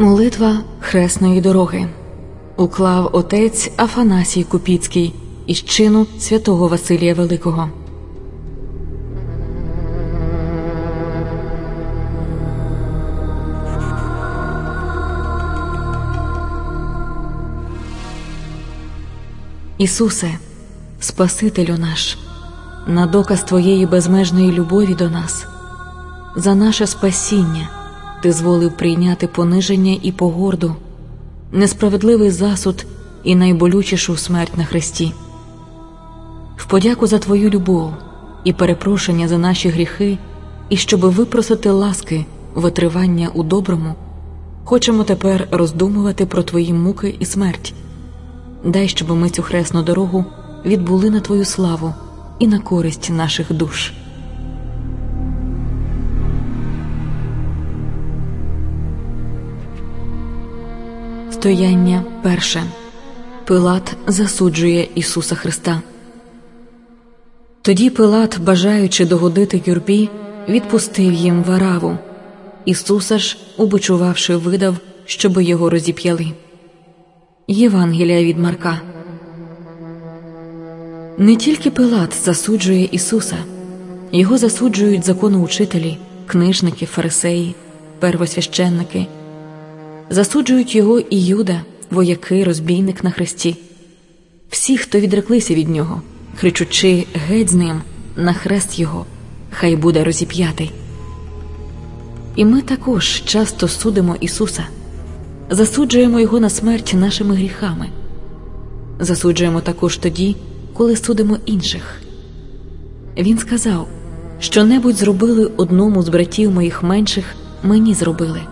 Молитва хресної дороги уклав отець Афанасій Купіцький із чину святого Василія Великого. Ісусе, Спасителю наш, на доказ Твоєї безмежної любові до нас, за наше спасіння Ти зволив прийняти пониження і погорду, несправедливий засуд і найболючішу смерть на хресті. В подяку за Твою любов і перепрошення за наші гріхи, і щоби випросити ласки витривання у доброму, хочемо тепер роздумувати про Твої муки і смерть. Дай, щоб ми цю хресну дорогу відбули на Твою славу і на користь наших душ. Стояння перше. Пилат засуджує Ісуса Христа. Тоді Пилат, бажаючи догодити юрбі, відпустив їм Вараву. Ісуса ж, убичувавши, видав, щоби його розіп'яли. Євангелія від Марка. Не тільки Пилат засуджує Ісуса. Його засуджують законоучителі, книжники, фарисеї, первосвященники. Засуджують його і Юда, вояки, розбійник на хресті. Всі, хто відреклися від нього, кричучи «Геть з ним! На хрест його! Хай буде розіп'ятий!» І ми також часто судимо Ісуса. Засуджуємо Його на смерть нашими гріхами. Засуджуємо також тоді, коли судимо інших. Він сказав, що-небудь зробили одному з братів моїх менших, мені зробили.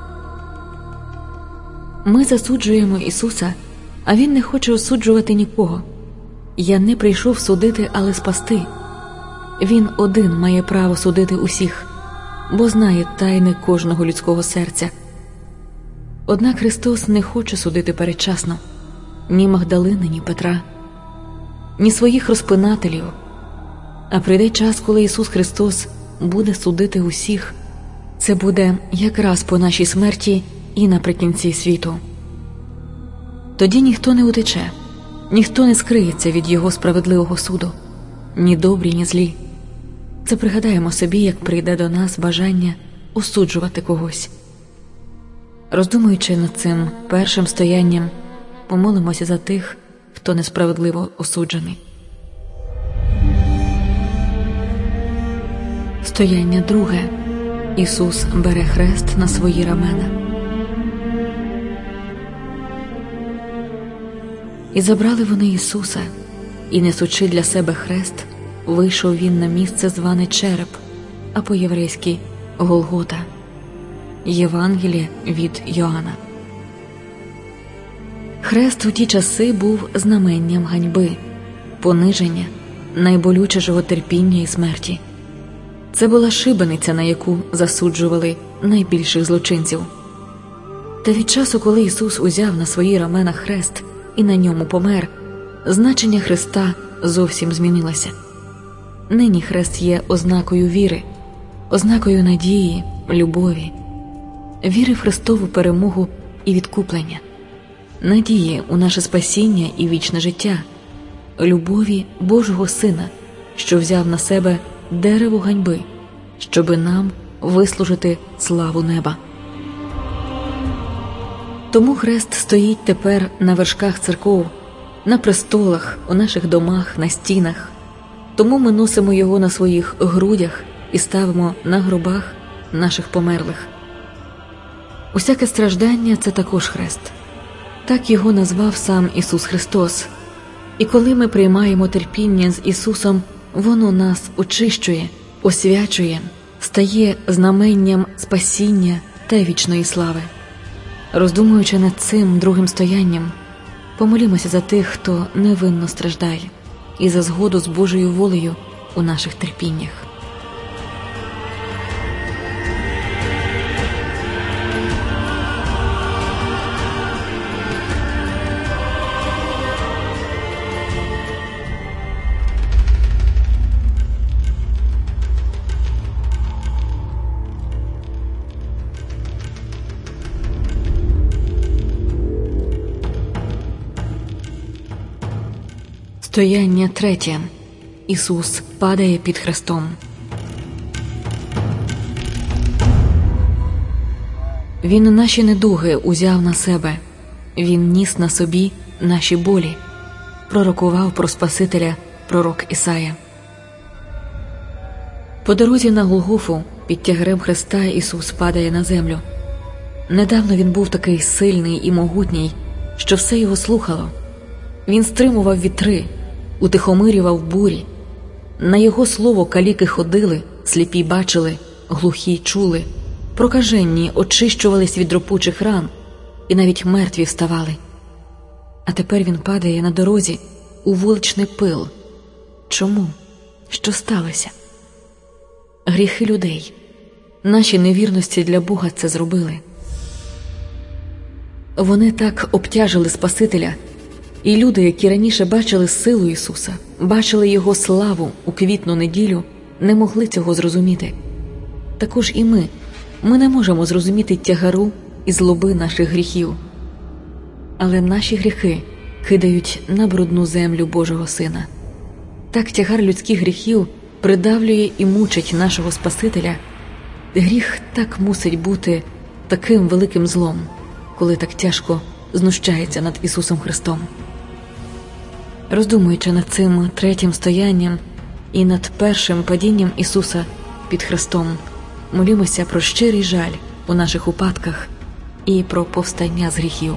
Ми засуджуємо Ісуса, а Він не хоче осуджувати нікого. Я не прийшов судити, але спасти. Він один має право судити усіх, бо знає тайни кожного людського серця. Однак Христос не хоче судити передчасно ні Магдалини, ні Петра, ні своїх розпинателів. А прийде час, коли Ісус Христос буде судити усіх. Це буде якраз по нашій смерті і наприкінці світу. Тоді ніхто не утече, ніхто не скриється від Його справедливого суду, ні добрі, ні злі. Це пригадаємо собі, як прийде до нас бажання осуджувати когось. Роздумуючи над цим першим стоянням, помолимося за тих, хто несправедливо осуджений. Стояння друге. Ісус бере хрест на свої рамена. І забрали вони Ісуса, і, несучи для себе хрест, вийшов він на місце, зване Череп, а по-єврейськи Голгота. Євангелія від Йоанна. Хрест у ті часи був знаменням ганьби, пониження, найболючішого терпіння і смерті. Це була шибениця, на яку засуджували найбільших злочинців. Та від часу, коли Ісус узяв на свої рамена хрест і на ньому помер, значення хреста зовсім змінилося. Нині хрест є ознакою віри, ознакою надії, любові, віри в Христову перемогу і відкуплення, надії у наше спасіння і вічне життя, любові Божого Сина, що взяв на себе дерево ганьби, щоби нам вислужити славу неба. Тому хрест стоїть тепер на вершках церков, на престолах, у наших домах, на стінах. Тому ми носимо його на своїх грудях і ставимо на гробах наших померлих. Усяке страждання – це також хрест. Так його назвав сам Ісус Христос. І коли ми приймаємо терпіння з Ісусом, воно нас очищує, освячує, стає знаменням спасіння та вічної слави. Роздумуючи над цим другим стоянням, помолімося за тих, хто невинно страждає, і за згоду з Божою волею у наших терпіннях. Стояння 3. Ісус падає під хрестом. Він наші недуги узяв на себе, Він ніс на собі наші болі, пророкував про Спасителя пророк Ісая. По дорозі на Голгофу під тягарем хреста Ісус падає на землю. Недавно Він був такий сильний і могутній, що все його слухало. Він стримував вітри, утихомирював бурі. На Його слово каліки ходили, сліпі бачили, глухі чули, прокаженні очищувались від ропучих ран, і навіть мертві вставали. А тепер Він падає на дорозі у вуличний пил. Чому? Що сталося? Гріхи людей, наші невірності для Бога це зробили. Вони так обтяжили Спасителя, і люди, які раніше бачили силу Ісуса, бачили Його славу у квітну неділю, не могли цього зрозуміти. Також і ми не можемо зрозуміти тягару і злоби наших гріхів. Але наші гріхи кидають на брудну землю Божого Сина. Так тягар людських гріхів придавлює і мучить нашого Спасителя. Гріх так мусить бути таким великим злом, коли так тяжко знущається над Ісусом Христом. Роздумуючи над цим 3 стоянням і над першим падінням Ісуса під хрестом, молімося про щирий жаль у наших упадках і про повстання з гріхів.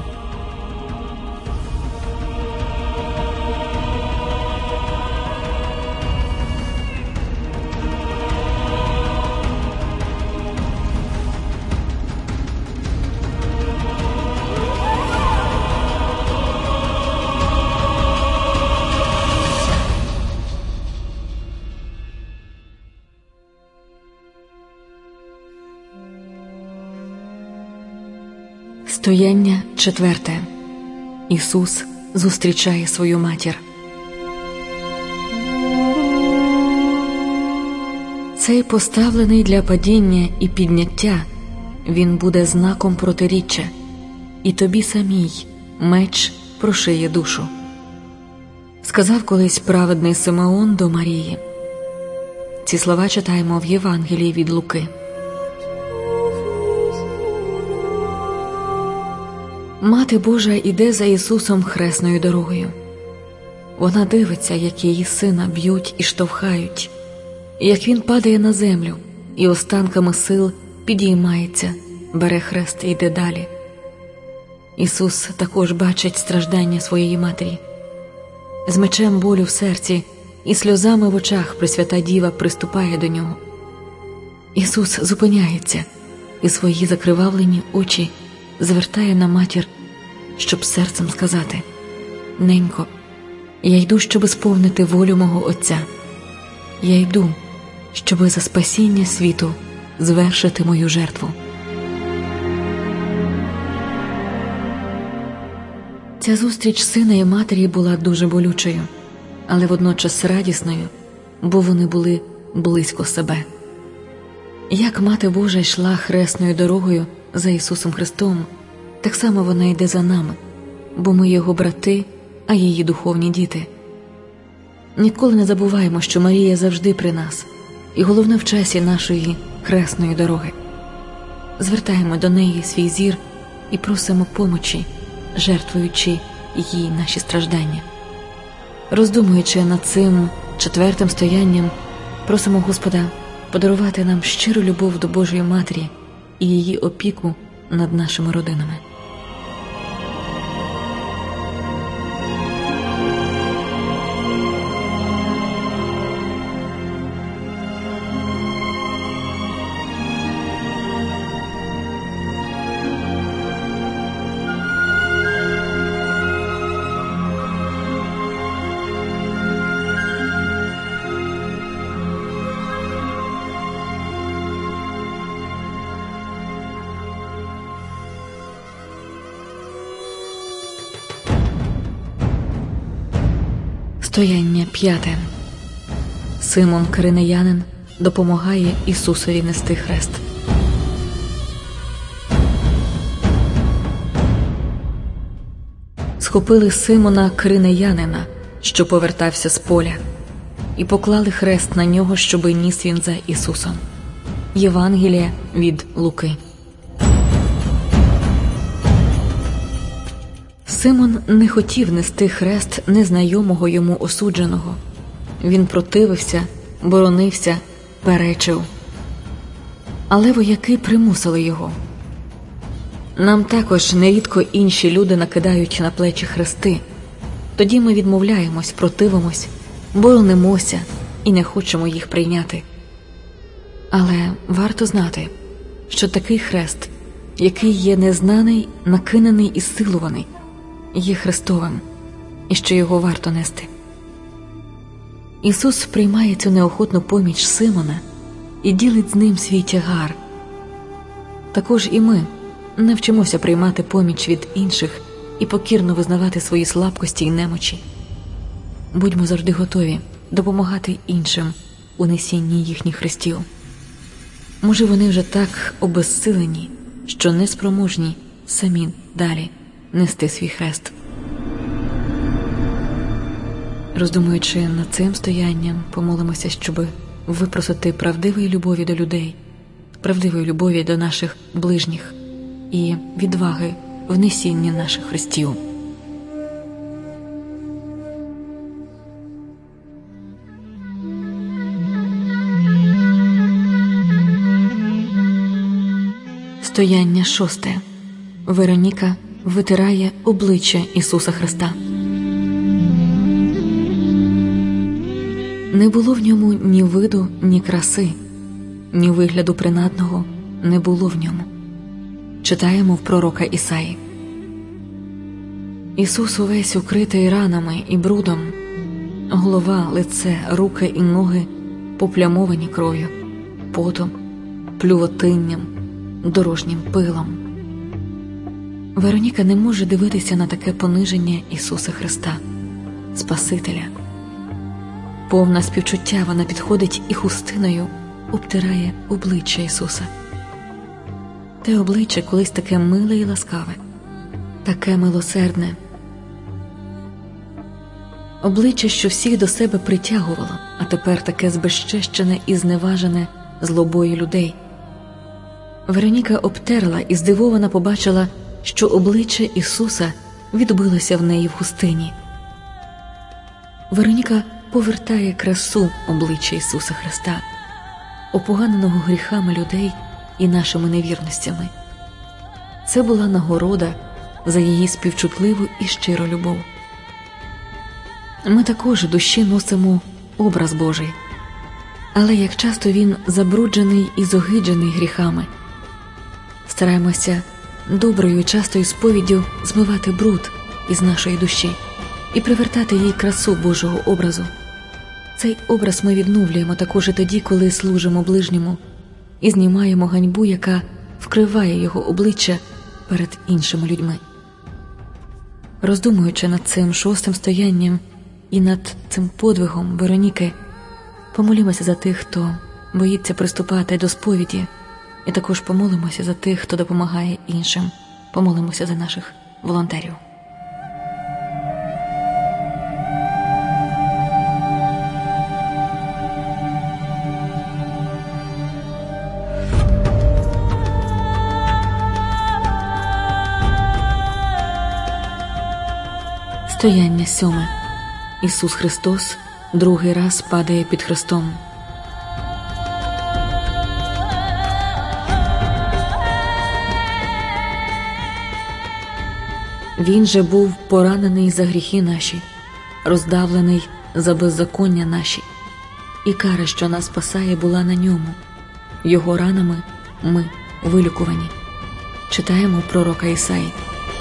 Стояння 4. Ісус зустрічає свою матір. Цей поставлений для падіння і підняття, він буде знаком протиріччя, і тобі самій меч прошиє душу. Сказав колись праведний Симеон до Марії. Ці слова читаємо в Євангелії від Луки. Мати Божа іде за Ісусом хресною дорогою. Вона дивиться, як її сина б'ють і штовхають, як він падає на землю і останками сил підіймається, бере хрест і йде далі. Ісус також бачить страждання своєї матері. З мечем болю в серці і сльозами в очах Пресвята Діва приступає до нього. Ісус зупиняється і свої закривавлені очі звертає на матір, щоб серцем сказати: «Ненько, я йду, щоби сповнити волю мого Отця. Я йду, щоби за спасіння світу звершити мою жертву». Ця зустріч сина і матері була дуже болючою, але водночас радісною, бо вони були близько себе. Як Мати Божа йшла хресною дорогою за Ісусом Христом, так само вона йде за нами, бо ми Його брати, а її духовні діти. Ніколи не забуваємо, що Марія завжди при нас, і головне в часі нашої хресної дороги. Звертаємо до неї свій зір і просимо помочі, жертвуючи їй наші страждання. Роздумуючи над цим 4 стоянням, просимо Господа подарувати нам щиру любов до Божої Матері і її опіку над нашими родинами. Стояння 5. Симон Киринеянин допомагає Ісусові нести хрест. Схопили Симона Киринеянина, що повертався з поля, і поклали хрест на нього, щоби ніс він за Ісусом. Євангеліє від Луки. Симон не хотів нести хрест незнайомого йому осудженого. Він противився, боронився, перечив. Але вояки примусили його. Нам також нерідко інші люди накидають на плечі хрести. Тоді ми відмовляємось, противимось, боронимося і не хочемо їх прийняти. Але варто знати, що такий хрест, який є незнаний, накинений і силуваний, є Христовим, і що його варто нести. Ісус приймає цю неохотну поміч Симона і ділить з ним свій тягар. Також і ми навчимося приймати поміч від інших і покірно визнавати свої слабкості й немочі. Будьмо завжди готові допомагати іншим у несінні їхніх хрестів. Може, вони вже так обезсилені, що неспроможні самі далі нести свій хрест. Роздумуючи над цим стоянням, помолимося, щоб випросити правдивої любові до людей, правдивої любові до наших ближніх і відваги в несінні наших хрестів. Стояння 6. Вероніка витирає обличчя Ісуса Христа. Не було в ньому ні виду, ні краси, ні вигляду принадного не було в ньому. Читаємо в пророка Ісаї. Ісус увесь укритий ранами і брудом, голова, лице, руки і ноги поплямовані кров'ю, потом, плювотинням, дорожнім пилом. Вероніка не може дивитися на таке пониження Ісуса Христа, Спасителя. Повна співчуття вона підходить і хустиною обтирає обличчя Ісуса. Те обличчя колись таке миле і ласкаве, таке милосердне. Обличчя, що всіх до себе притягувало, а тепер таке збезчещене і зневажене злобою людей. Вероніка обтерла і здивована побачила, що обличчя Ісуса відбилося в неї в хустині. Вероніка повертає красу обличчя Ісуса Христа, опоганеного гріхами людей і нашими невірностями. Це була нагорода за її співчутливу і щиру любов. Ми також у душі носимо образ Божий, але як часто він забруджений і зогиджений гріхами. Стараємося доброю і частою сповіддю змивати бруд із нашої душі і привертати їй красу Божого образу. Цей образ ми відновлюємо також і тоді, коли служимо ближньому і знімаємо ганьбу, яка вкриває його обличчя перед іншими людьми. Роздумуючи над цим 6 стоянням і над цим подвигом Вероніки, помолімося за тих, хто боїться приступати до сповіді, і також помолимося за тих, хто допомагає іншим. Помолимося за наших волонтерів. Стояння 7. Ісус Христос другий раз падає під хрестом. Він же був поранений за гріхи наші, роздавлений за беззаконня наші, і кара, що нас спасає, була на ньому. Його ранами ми вилікувані. Читаємо у пророка Ісаї.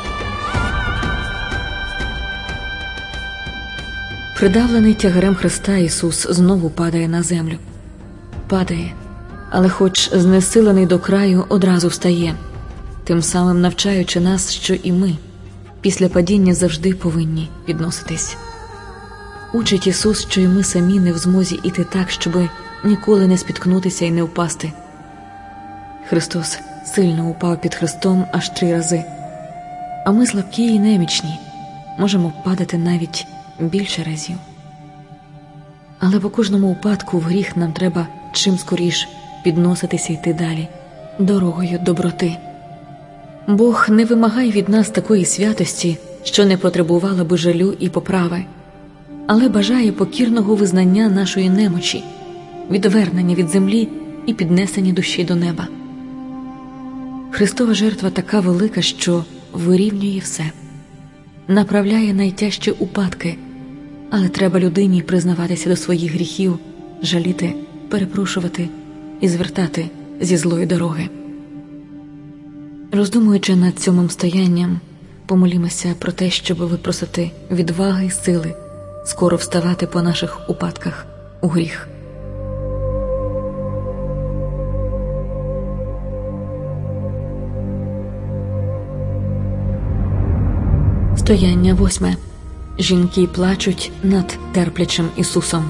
Придавлений тягарем Христа, Ісус знову падає на землю. Падає, але хоч знесилений до краю, одразу встає, тим самим навчаючи нас, що і ми після падіння завжди повинні підноситись. Учить Ісус, що і ми самі не в змозі іти так, щоби ніколи не спіткнутися і не впасти. Христос сильно упав під хрестом аж 3 рази. А ми слабкі і немічні, можемо падати навіть більше разів. Але по кожному упадку в гріх нам треба чим скоріш підноситися й йти далі, дорогою доброти. Бог не вимагає від нас такої святості, що не потребувала би жалю і поправи, але бажає покірного визнання нашої немочі, відвернення від землі і піднесення душі до неба. Христова жертва така велика, що вирівнює все, направляє найтяжчі упадки, але треба людині признаватися до своїх гріхів, жаліти, перепрошувати і звертати зі злої дороги. Роздумуючи над цьомим стоянням, помолімося про те, щоб випросити відваги й сили скоро вставати по наших упадках у гріх. Стояння 8. Жінки плачуть над терплячим Ісусом.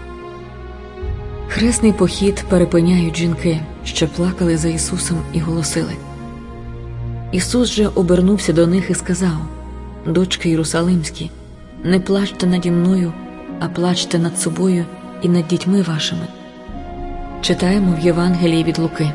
Хресний похід перепиняють жінки, що плакали за Ісусом і голосили. Ісус же обернувся до них і сказав: «Дочки Єрусалимські, не плачте наді мною, а плачте над собою і над дітьми вашими». Читаємо в Євангелії від Луки.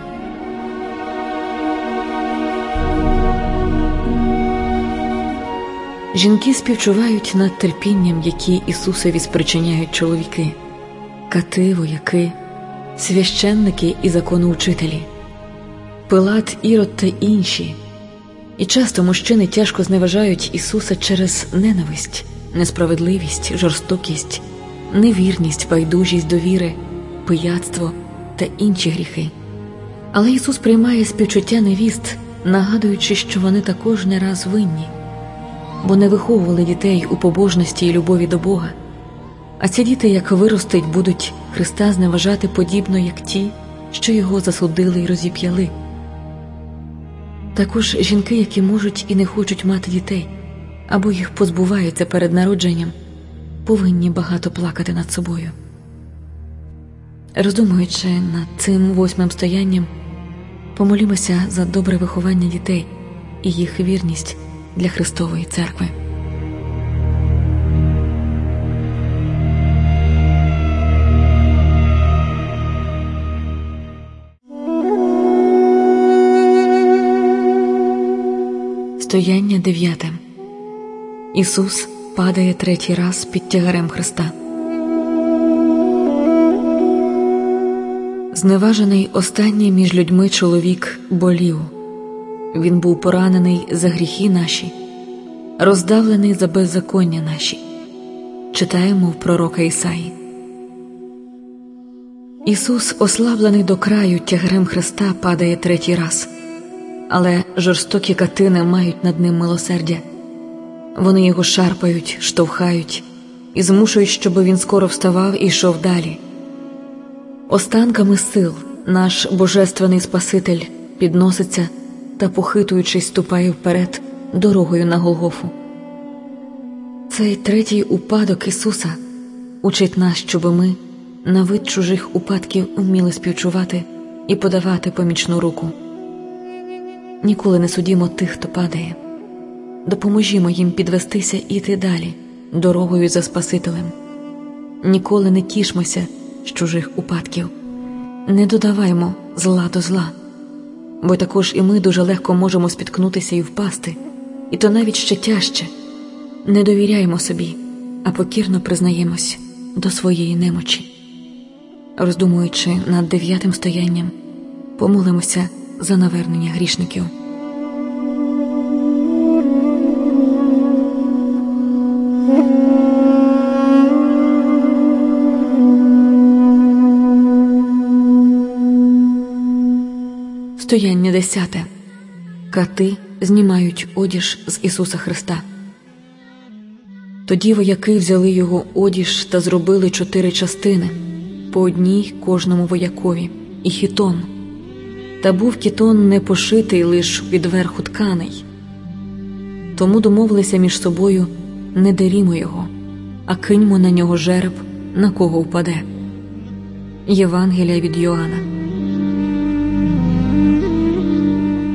Жінки співчувають над терпінням, які Ісусові спричиняють чоловіки, кати, вояки, священники і законоучителі, Пилат, Ірод та інші. І часто мужчини тяжко зневажають Ісуса через ненависть, несправедливість, жорстокість, невірність, байдужість до віри, пияцтво та інші гріхи. Але Ісус приймає співчуття невіст, нагадуючи, що вони також не раз винні, бо не виховували дітей у побожності і любові до Бога. А ці діти, як виростуть, будуть Христа зневажати подібно, як ті, що Його засудили і розіп'яли. Також жінки, які можуть і не хочуть мати дітей, або їх позбуваються перед народженням, повинні багато плакати над собою. Роздумуючи над цим 8 стоянням, помолімося за добре виховання дітей і їх вірність для Христової Церкви. Стояння 9. Ісус падає 3-й раз під тягарем Христа. Зневажений останній між людьми чоловік болів. Він був поранений за гріхи наші, роздавлений за беззаконня наші. Читаємо в пророка Ісаї. Ісус, ослаблений до краю тягарем Христа, падає 3-й раз. Але жорстокі кати не мають над ним милосердя. Вони його шарпають, штовхають і змушують, щоб він скоро вставав і йшов далі. Останками сил наш Божественний Спаситель підноситься та, похитуючись, ступає вперед дорогою на Голгофу. Цей 3-й упадок Ісуса учить нас, щоб ми на вид чужих упадків вміли співчувати і подавати помічну руку. Ніколи не судімо тих, хто падає. Допоможімо їм підвестися і йти далі, дорогою за Спасителем. Ніколи не тішмося з чужих упадків. Не додаваймо зла до зла, бо також і ми дуже легко можемо спіткнутися і впасти, і то навіть ще тяжче. Не довіряємо собі, а покірно признаємось до своєї немочі. Роздумуючи над 9 стоянням, помолимося за навернення грішників. Стояння 10. Кати знімають одіж з Ісуса Христа. Тоді вояки взяли його одіж та зробили 4 частини, по одній кожному воякові, і хітон. Та був хітон не пошитий, лиш відверху тканий. Тому домовилися між собою: не дерімо його, а киньмо на нього жереб, на кого впаде. Євангелія від Йоанна.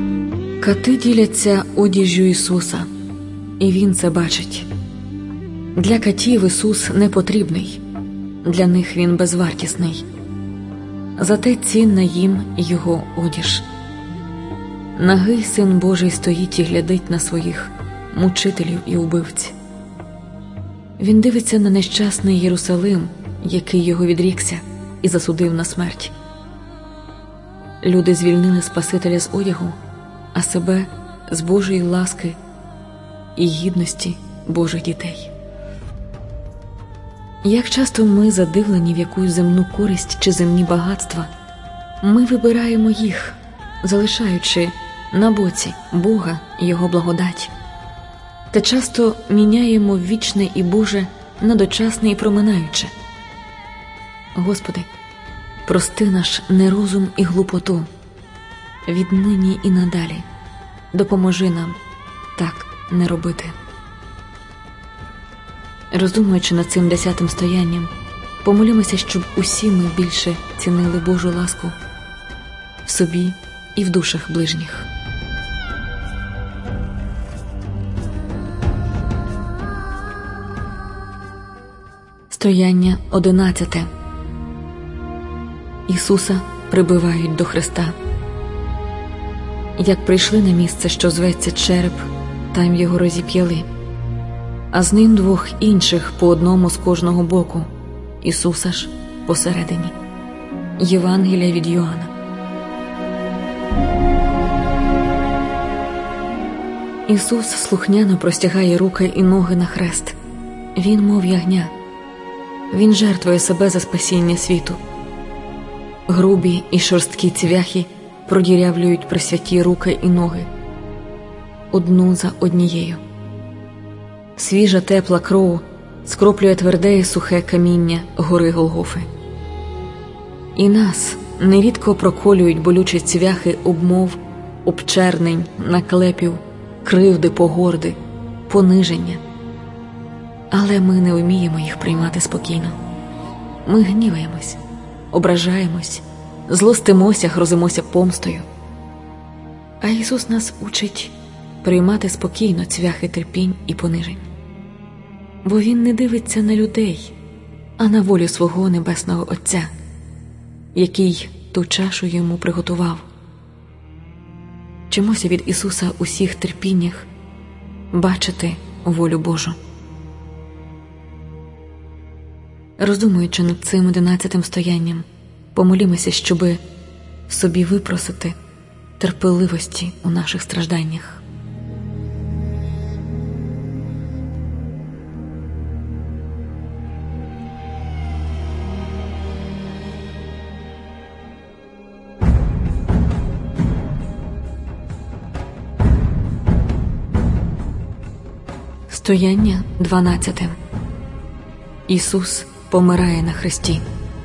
Кати діляться одіжжю Ісуса, і Він це бачить. Для катів Ісус не потрібний, для них Він безвартісний. Зате цінна їм Його одіж. Нагий Син Божий стоїть і глядить на своїх мучителів і убивць. Він дивиться на нещасний Єрусалим, який його відрікся і засудив на смерть. Люди звільнили Спасителя з одягу, а себе з Божої ласки і гідності Божих дітей. Як часто ми задивлені в якусь земну користь чи земні багатства, ми вибираємо їх, залишаючи на боці Бога і Його благодать. Та часто міняємо вічне і Боже на дочасне і проминаюче. Господи, прости наш нерозум і глупоту. Віднині і надалі допоможи нам так не робити. Роздумуючи над цим 10-тим стоянням, помолімося, щоб усі ми більше цінили Божу ласку в собі і в душах ближніх. Стояння 11. Ісуса прибивають до хреста. Як прийшли на місце, що зветься Череп, там його розіп'яли, а з ним 2 інших по одному з кожного боку, Ісуса ж посередині. Євангелія від Йоанна. Ісус слухняно простягає руки і ноги на хрест. Він, мов ягня. Він жертвує себе за спасіння світу. Грубі і шорсткі цвяхи продірявлюють пресвяті руки і ноги, одну за однією. Свіжа тепла кров скроплює тверде і сухе каміння гори Голгофи. І нас нерідко проколюють болючі цвяхи обмов, обчернень, наклепів, кривди, погорди, пониження. Але ми не вміємо їх приймати спокійно. Ми гніваємось, ображаємось, злостимося, грозимося помстою. А Ісус нас учить приймати спокійно цвяхи терпінь і понижень. Бо Він не дивиться на людей, а на волю свого Небесного Отця, який ту чашу йому приготував. Вчимося від Ісуса у всіх терпіннях бачити волю Божу. Роздумуючи над цим 11-тим стоянням, помолімося, щоби собі випросити терпеливості у наших стражданнях. Стояння 12. Ісус помирає на хресті.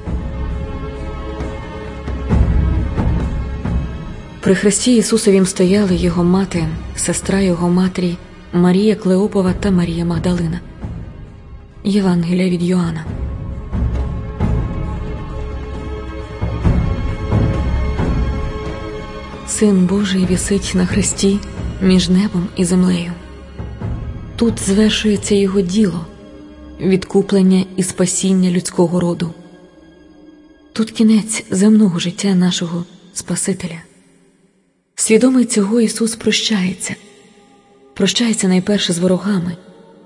При хресті Ісусовім стояли Його мати, сестра Його матері, Марія Клеопова та Марія Магдалина. Євангелія від Йоанна. Син Божий висить на хресті між небом і землею. Тут звершується Його діло – відкуплення і спасіння людського роду. Тут кінець земного життя нашого Спасителя. Свідомий цього, Ісус прощається. Прощається найперше з ворогами.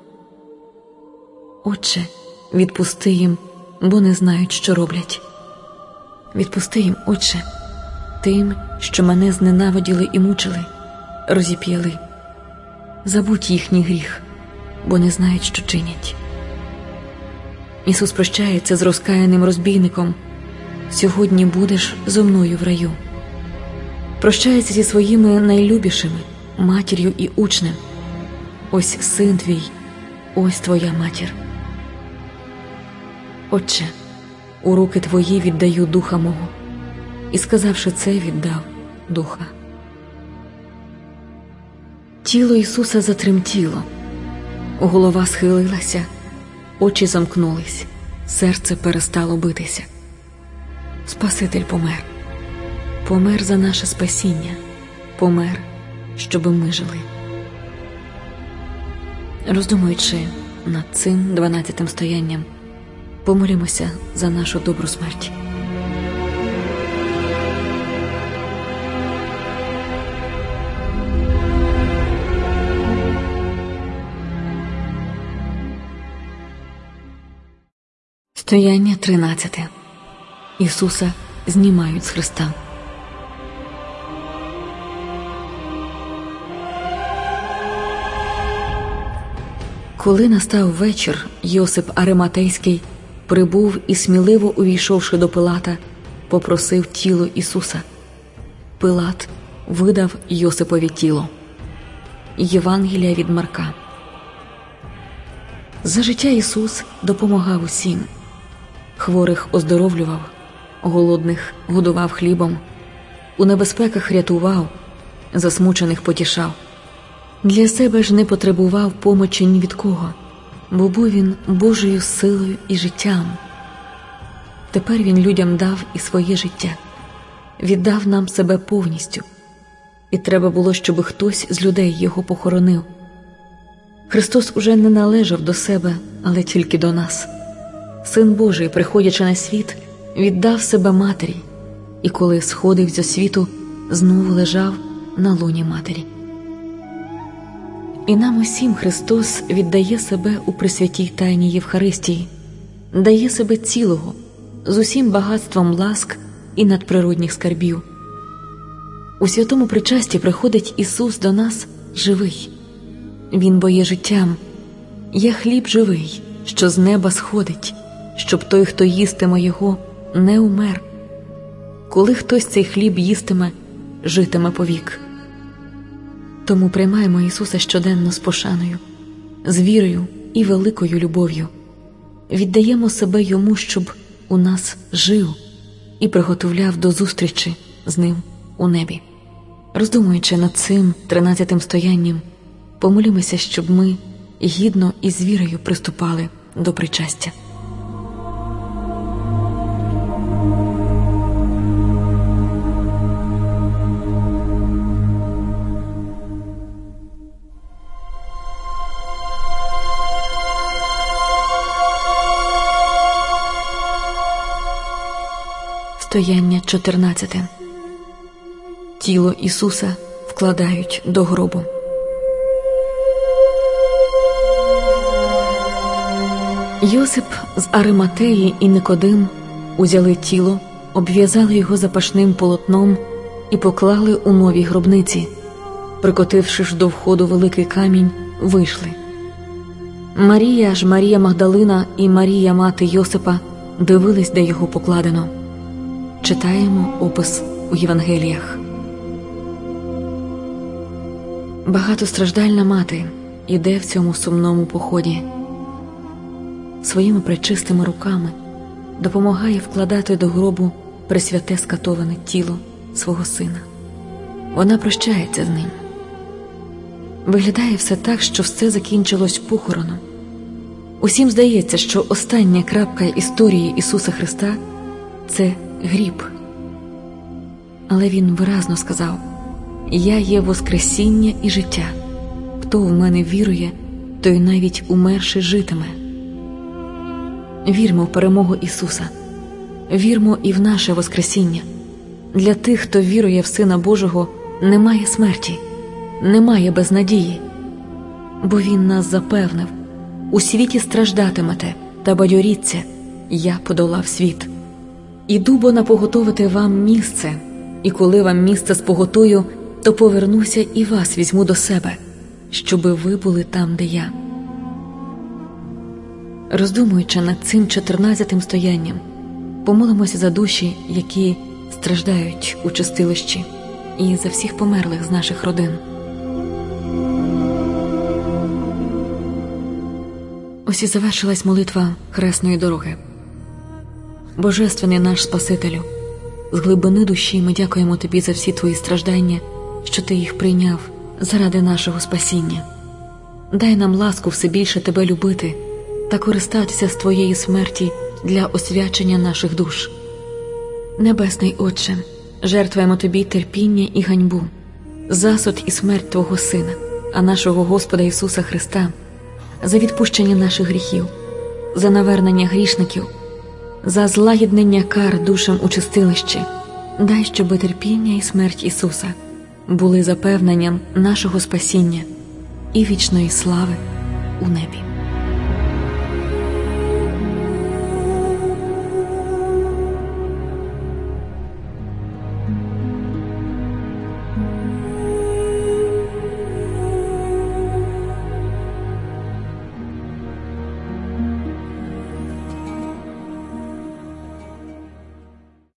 Отче, відпусти їм, бо не знають, що роблять. Відпусти їм, Отче, тим, що мене зненавиділи і мучили, розіп'яли. Забудь їхній гріх, бо не знають, що чинять. Ісус прощається з розкаяним розбійником. Сьогодні будеш зо мною в раю. Прощається зі своїми найлюбішими, матір'ю і учнем. Ось син твій, ось твоя матір. Отче, у руки твої віддаю духа мого. І сказавши це, віддав духа. Тіло Ісуса затремтіло, голова схилилася, очі замкнулись, серце перестало битися. Спаситель помер. Помер за наше спасіння, помер, щоби ми жили. Роздумуючи над цим 12-тим стоянням, помолімося за нашу добру смерть. Стояння 13. Ісуса знімають з хреста. Коли настав вечір, Йосип Ариматейський прибув і, сміливо увійшовши до Пилата, попросив тіло Ісуса. Пилат видав Йосипові тіло. Євангелія від Марка. За життя Ісус допомагав усім. Хворих оздоровлював, голодних годував хлібом, у небезпеках рятував, засмучених потішав. Для себе ж не потребував помочі ні від кого, бо був він Божою силою і життям. Тепер він людям дав і своє життя, віддав нам себе повністю. І треба було, щоб хтось з людей його похоронив. Христос уже не належав до себе, але тільки до нас. Син Божий, приходячи на світ, віддав себе матері, і коли сходив зі світу, знову лежав на лоні матері. І нам усім Христос віддає себе у присвятій тайні Євхаристії, дає себе цілого, з усім багатством ласк і надприродних скарбів. У святому причасті приходить Ісус до нас живий. Він бо є життям. «Я хліб живий, що з неба сходить, щоб той, хто їстиме його, не умер. Коли хтось цей хліб їстиме, житиме повік». Тому приймаємо Ісуса щоденно з пошаною, з вірою і великою любов'ю. Віддаємо себе Йому, щоб у нас жив і приготовляв до зустрічі з Ним у небі. Роздумуючи над цим 13-тим стоянням, помолімося, щоб ми гідно і з вірою приступали до причастя. Стояння 14. Тіло Ісуса вкладають до гробу. Йосип з Ариматеї і Никодим узяли тіло, обв'язали його запашним полотном і поклали у новій гробниці. Прикотивши ж до входу великий камінь, вийшли. Марія ж, Марія Магдалина і Марія, мати Йосипа, дивились, де його покладено. Читаємо опис у Євангеліях. Багатостраждальна мати іде в цьому сумному поході. Своїми пречистими руками допомагає вкладати до гробу пресвяте скатоване тіло свого сина. Вона прощається з ним. Виглядає все так, що все закінчилось похороном. Усім здається, що остання крапка історії Ісуса Христа – це гріб. Але Він виразно сказав: «Я є воскресіння і життя. Хто в мене вірує, той навіть умерши житиме». Вірмо в перемогу Ісуса. Вірмо і в наше воскресіння. Для тих, хто вірує в Сина Божого, немає смерті, немає безнадії. Бо Він нас запевнив: «У світі страждатимете, та бадьоріться, я подолав світ». «Іду бо напоготовити вам місце, і коли вам місце споготую, то повернуся і вас візьму до себе, щоби ви були там, де я». Роздумуючи над цим 14-тим стоянням, помолимося за душі, які страждають у чистилищі, і за всіх померлих з наших родин. Ось і завершилась молитва хресної дороги. Божественний наш Спасителю, з глибини душі ми дякуємо Тобі за всі Твої страждання, що Ти їх прийняв заради нашого спасіння. Дай нам ласку все більше Тебе любити та користатися з Твоєї смерті для освячення наших душ. Небесний Отче, жертвуємо Тобі терпіння і ганьбу, засуд і смерть Твого Сина, а нашого Господа Ісуса Христа, за відпущення наших гріхів, за навернення грішників, за злагіднення кар душам у чистилищі. Дай, щоби терпіння і смерть Ісуса були запевненням нашого спасіння і вічної слави у небі.